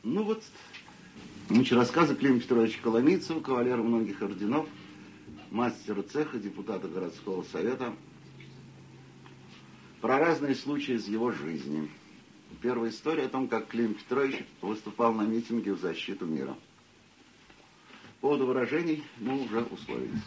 Ну вот, значит, рассказы Клима Петровича Коломийцева, кавалера многих орденов, мастера цеха, депутата городского совета, про разные случаи из его жизни. Первая история о том, как Клим Петрович выступал на митинге в защиту мира. По поводу выражений мы уже условились.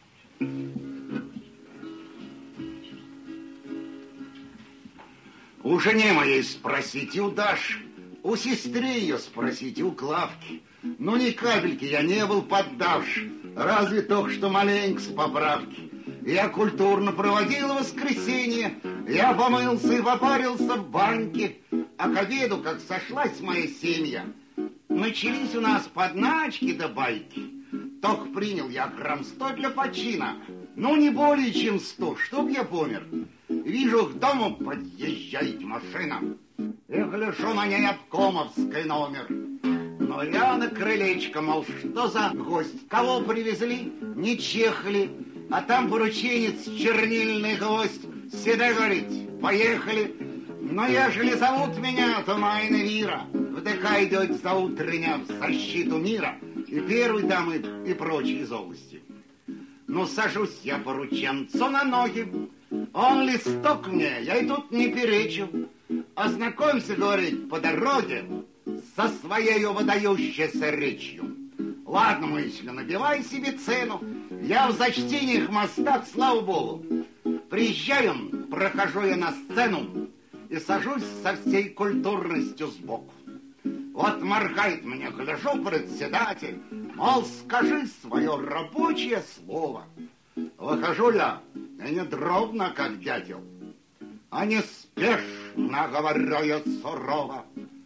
У жене моей спросите, у Даши, у сестры ее спросите, у Клавки. Ну, ни капельки я не был поддавший, разве только что маленько с поправки. Я культурно проводил воскресенье, я помылся и попарился в баньке, а к обеду, как сошлась моя семья, начались у нас подначки да байки. Только принял я грамм 100 для почина, ну, не более чем 100, чтоб я помер. Вижу, к дому подъезжает машина, и гляжу на ней обкомовский номер. Но я на крылечко, мол, что за гость? Кого привезли? Не чехли. А там порученец, чернильный гвоздь. Седой говорит, поехали. Но ежели зовут меня, то Майна Вира. В ДК идет за утрення в защиту мира. И первый там, и прочие из области. Ну, сажусь я порученцу на ноги. Он листок мне, я и тут не перечу. Ознакомься, говорит, по дороге со своей выдающейся речью. Ладно, мысля, набивай себе цену. Я в зачтениях мостах, слава богу. Приезжаю, прохожу я на сцену и сажусь со всей культурностью сбоку. Вот моргает мне, гляжу, председатель, мол, скажи свое рабочее слово. Выхожу я, и не дробно, как дятел, а неспешно, говорю я сурово.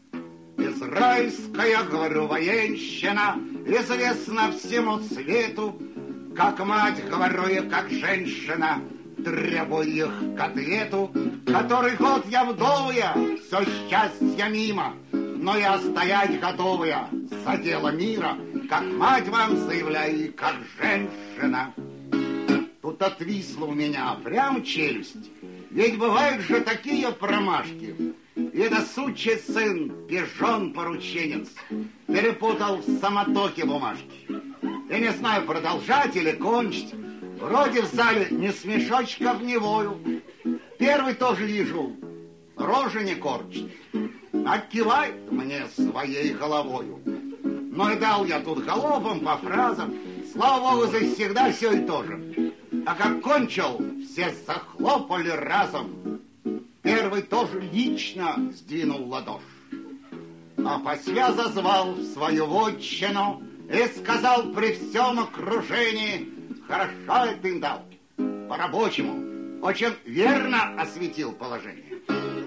Израильская, говорю, военщина известна всему свету, как мать, говорю я, как женщина, требую их к ответу. Который год я вдовая, все счастье мимо, но я стоять готовая за дело мира, как мать вам заявляю, как женщина. Тут отвисла у меня прям челюсть, ведь бывают же такие промашки. И это сучий сын, пижон-порученец, перепутал в самотоке бумажки. Я не знаю, продолжать или кончить. Вроде в зале ни смешочка в невою. Первый тоже вижу, рожи не корчит, а кивает мне своей головою. Но и дал я тут галопом по фразам, слава богу, завсегда все и то же. А как кончил, все захлопали разом. Первый тоже лично сдвинул ладошь, а после зазвал в свою вотчину и сказал при всем окружении: хорошо ты дал, по-рабочему, очень верно осветил положение.